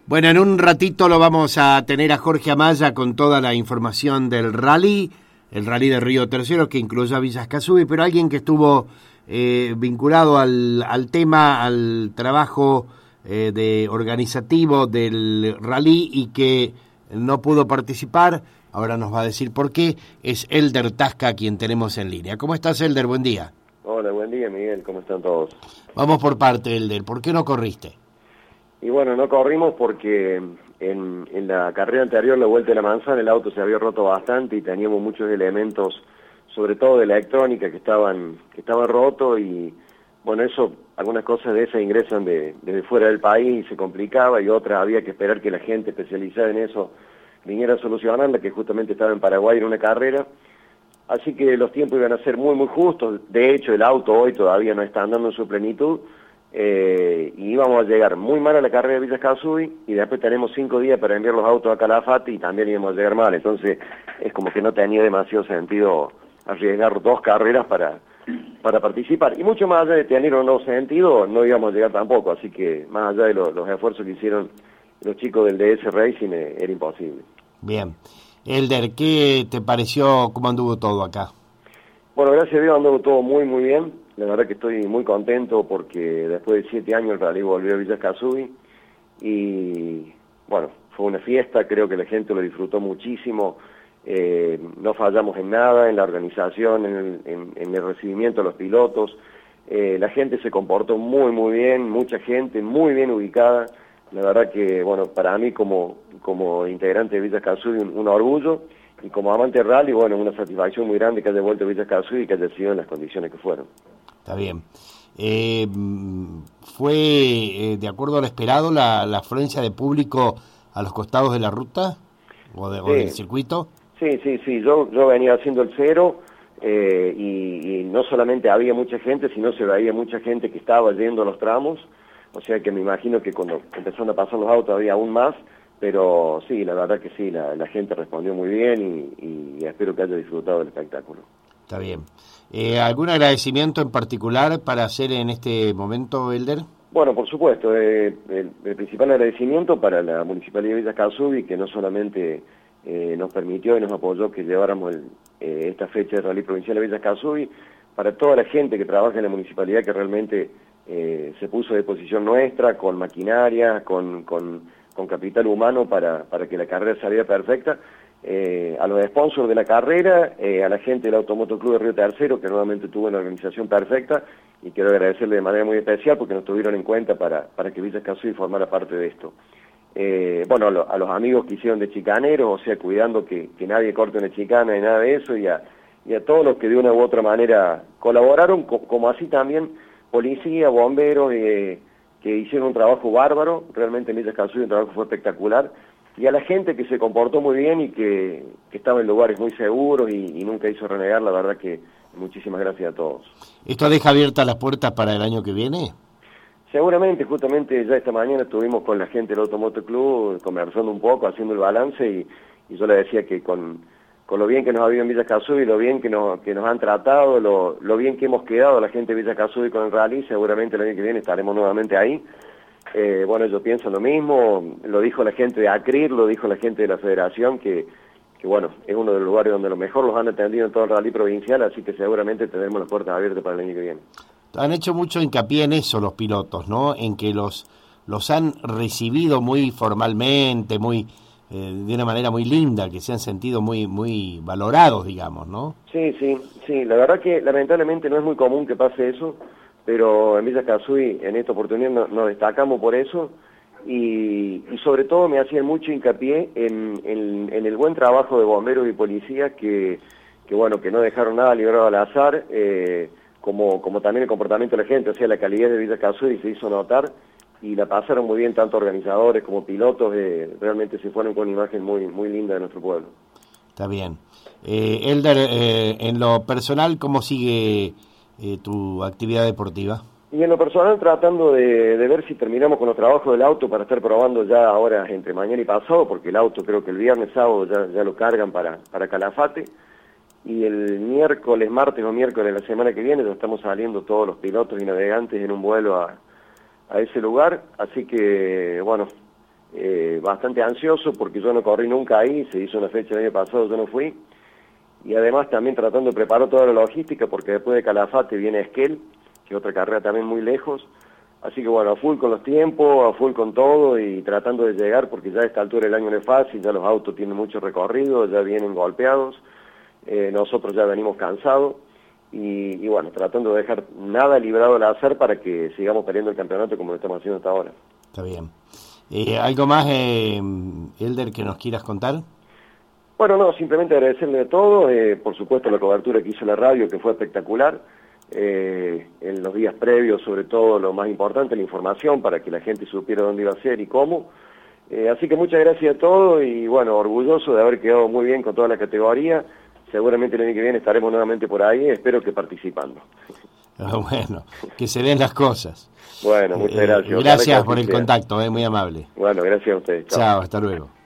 Bueno, en un ratito lo vamos a tener a Jorge Amaya con toda la información del rally, el rally de Río Tercero, que incluye a Villa Escazú, pero alguien que estuvo vinculado al tema, al trabajo de organizativo del rally y que no pudo participar, ahora nos va a decir por qué, es Elder Tasca, quien tenemos en línea. ¿Cómo estás, Elder? Buen día. Hola, buen día, Miguel. ¿Cómo están todos? Vamos por parte, Elder. ¿Por qué no corriste? Y bueno, no corrimos porque en la carrera anterior, la Vuelta de la Manzana, el auto se había roto bastante y teníamos muchos elementos, sobre todo de electrónica, que estaban rotos y, bueno, algunas cosas de esas ingresan desde fuera del país y se complicaba, y otras había que esperar que la gente especializada en eso viniera a solucionarla, que justamente estaba en Paraguay en una carrera. Así que los tiempos iban a ser muy, muy justos. De hecho, el auto hoy todavía no está andando en su plenitud. Y íbamos a llegar muy mal a la carrera de Villa Escazú y después tenemos 5 días para enviar los autos a Calafate y también íbamos a llegar mal. Entonces es como que no tenía demasiado sentido arriesgar 2 carreras para participar. Y mucho más allá de tener un nuevo sentido, no íbamos a llegar tampoco. Así que más allá de los esfuerzos que hicieron los chicos del DS Racing, era imposible. Bien. Elder, ¿qué te pareció, cómo anduvo todo acá? Bueno, gracias a Dios anduvo todo muy, muy bien. La verdad que estoy muy contento porque después de 7 años el rally volvió a Villa Escazú y, bueno, fue una fiesta, creo que la gente lo disfrutó muchísimo. No fallamos en nada, en la organización, en el recibimiento de los pilotos. La gente se comportó muy, muy bien, mucha gente muy bien ubicada. La verdad que, bueno, para mí como integrante de Villa Escazú un orgullo. Y como amante de rally, bueno, una satisfacción muy grande que haya vuelto a Villa Escazú y que haya sido en las condiciones que fueron. Está bien. ¿Fue, de acuerdo a lo esperado, la afluencia de público a los costados de la ruta o del circuito? Sí. Yo venía haciendo el cero y no solamente había mucha gente, sino se veía mucha gente que estaba yendo a los tramos. O sea que me imagino que cuando empezaron a pasar los autos había aún más. Pero sí, la verdad que sí, la gente respondió muy bien y espero que haya disfrutado del espectáculo. Está bien. ¿Algún agradecimiento en particular para hacer en este momento, Elder? Bueno, por supuesto, el principal agradecimiento para la Municipalidad de Villa Escazú, que no solamente nos permitió y nos apoyó que lleváramos esta fecha de Rally Provincial de Villa Escazú, para toda la gente que trabaja en la Municipalidad que realmente se puso a disposición nuestra, con maquinaria, con capital humano para que la carrera saliera perfecta, a los sponsors de la carrera, a la gente del Automoto Club de Río Tercero, que nuevamente tuvo una organización perfecta, y quiero agradecerle de manera muy especial porque nos tuvieron en cuenta para que Villa Escazú formara parte de esto. Bueno, a los amigos que hicieron de chicaneros, o sea, cuidando que nadie corte una chicana y nada de eso, y a todos los que de una u otra manera colaboraron, como así también policía, bomberos, que hicieron un trabajo bárbaro. Realmente en Villa Escazú el trabajo fue espectacular, y a la gente que se comportó muy bien y que estaba en lugares muy seguros y nunca hizo renegar. La verdad que muchísimas gracias a todos. ¿Esto deja abiertas las puertas para el año que viene? Seguramente, justamente ya esta mañana estuvimos con la gente del Automoto Club conversando un poco, haciendo el balance, y yo le decía que con lo bien que nos ha habido en Villa Escazú y lo bien que nos han tratado, lo bien que hemos quedado la gente de Villa Escazú con el rally, seguramente el año que viene estaremos nuevamente ahí. Bueno, yo pienso lo mismo, lo dijo la gente de ACRIR, lo dijo la gente de la Federación, que bueno, es uno de los lugares donde lo mejor los han atendido en todo el rally provincial, así que seguramente tendremos las puertas abiertas para el año que viene. Han hecho mucho hincapié en eso los pilotos, ¿no? En que los han recibido muy formalmente, muy de una manera muy linda, que se han sentido muy valorados, digamos, ¿no? Sí, la verdad que lamentablemente no es muy común que pase eso, pero en Villa Escazú en esta oportunidad nos destacamos por eso, y sobre todo me hacían mucho hincapié en el buen trabajo de bomberos y policías que bueno, que no dejaron nada librado al azar, como también el comportamiento de la gente, o sea, la calidad de Villa Escazú se hizo notar, y la pasaron muy bien tanto organizadores como pilotos, realmente se fueron con una imagen muy linda de nuestro pueblo. Está bien. Elder, en lo personal, ¿cómo sigue tu actividad deportiva? Y en lo personal tratando de ver si terminamos con los trabajos del auto para estar probando ya ahora entre mañana y pasado, porque el auto creo que el viernes, sábado ya lo cargan para Calafate, y el martes o miércoles de la semana que viene ya estamos saliendo todos los pilotos y navegantes en un vuelo a ese lugar, así que bueno, bastante ansioso porque yo no corrí nunca ahí, se hizo una fecha el año pasado, yo no fui, y además también tratando de preparar toda la logística porque después de Calafate viene Esquel, que es otra carrera también muy lejos, así que bueno, a full con los tiempos, a full con todo y tratando de llegar porque ya a esta altura del año no es fácil, ya los autos tienen mucho recorrido, ya vienen golpeados, nosotros ya venimos cansados y bueno, tratando de dejar nada librado al azar para que sigamos peleando el campeonato como lo estamos haciendo hasta ahora. Está bien. ¿Algo más, Elder, que nos quieras contar? Bueno, no, simplemente agradecerle a todos, por supuesto la cobertura que hizo la radio, que fue espectacular, en los días previos, sobre todo lo más importante, la información, para que la gente supiera dónde iba a ser y cómo. Así que muchas gracias a todos y bueno, orgulloso de haber quedado muy bien con toda la categoría. Seguramente el año que viene estaremos nuevamente por ahí, espero que participando. Bueno, que se den las cosas. Bueno, muchas gracias. Gracias por el contacto, muy amable. Bueno, gracias a ustedes. Chao, hasta luego.